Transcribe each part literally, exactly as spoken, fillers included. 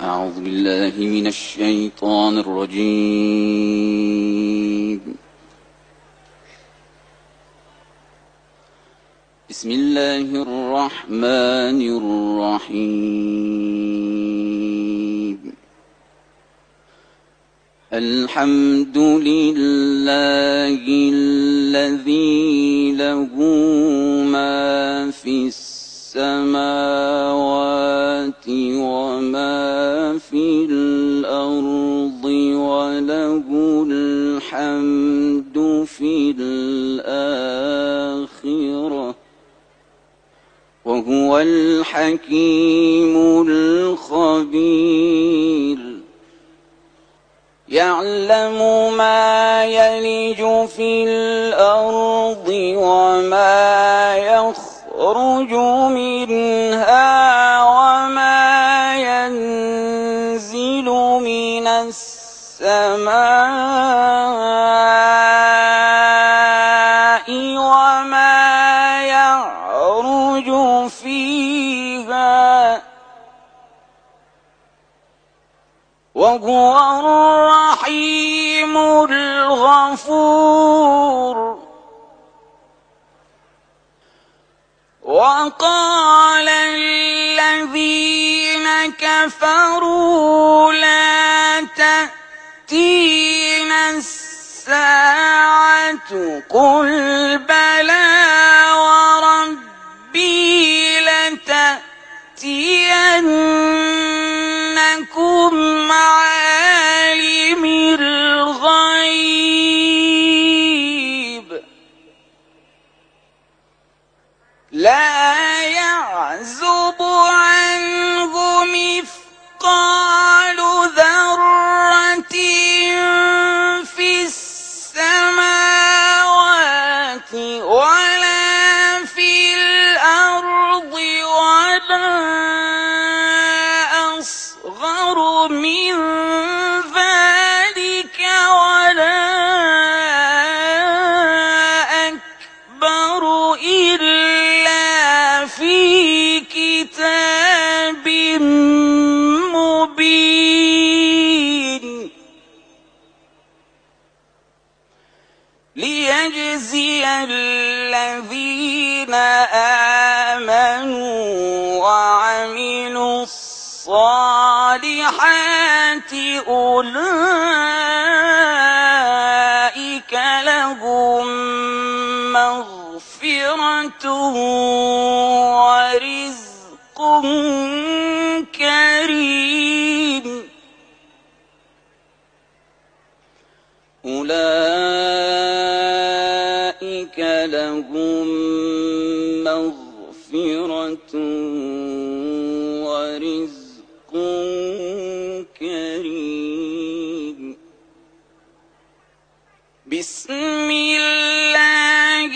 أعوذ بالله من الشيطان الرجيم. بسم الله الرحمن الرحيم. الحمد لله الذي له ما في السماوات وما في الأرض وله الحمد في الآخرة وهو الحكيم الخبير. يعلم ما يلج في الأرض وما يخرج منها وما ينزل من السماء وما يعرج فيها وهو الرحيم الغفور. وقال الذين كفروا لا تأتينا الساعة قل بلى وربي لتأتينكم عالم الغيب لا يعزب عنه مثقال ذرة في السماوات ولا في الأرض ولا أصغر من ذلك ولا أكبر إلا في كتاب مبين ليجزي الذين آمنوا وعملوا الصالحات أولئك لهم مغفرة ورزق كريم. أولئك لهم مغفرة ورزق كريم. بسم الله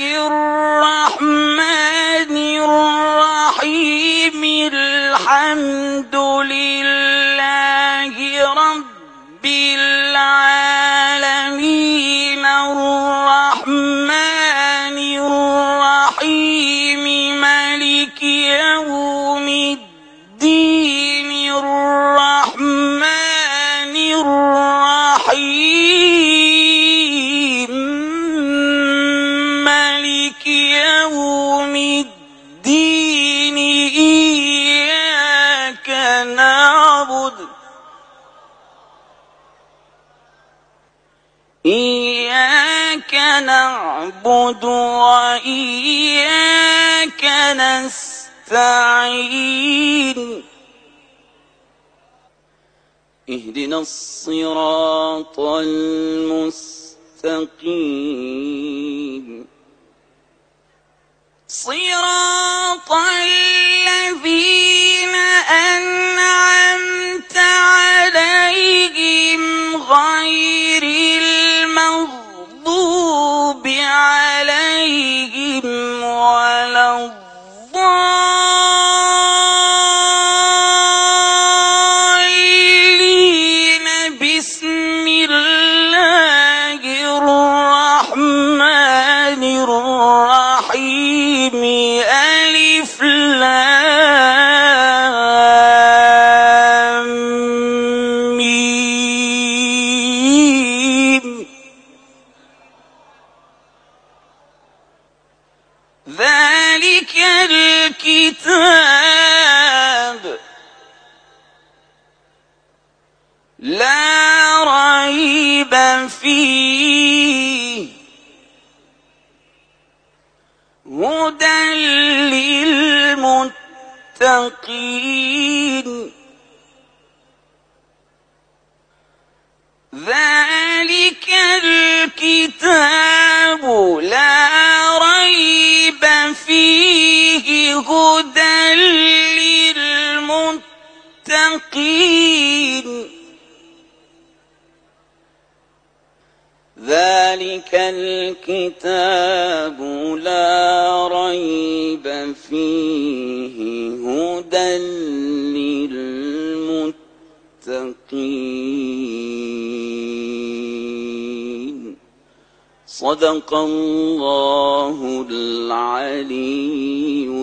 الرحمن الرحيم. الحمد لله رب العالمين الرحمن الرحيم مالك يوم الدين الرحمن الرحيم مالك يوم الدين إياك نعبد إياك نعبد وإياك نستعين. اهدنا الصراط المستقيم صراط الذين أنعمت عليهم غير المغضوب عليهم ولا الضالين. بسم الله الرحمن الرحيم. ألف لام لا ريب فيه هدى للمتقين ذلك الكتاب لا ريب فيه هدى للمتقين ذلك الكتاب لا ريب فيه هدى للمتقين صدق الله العلي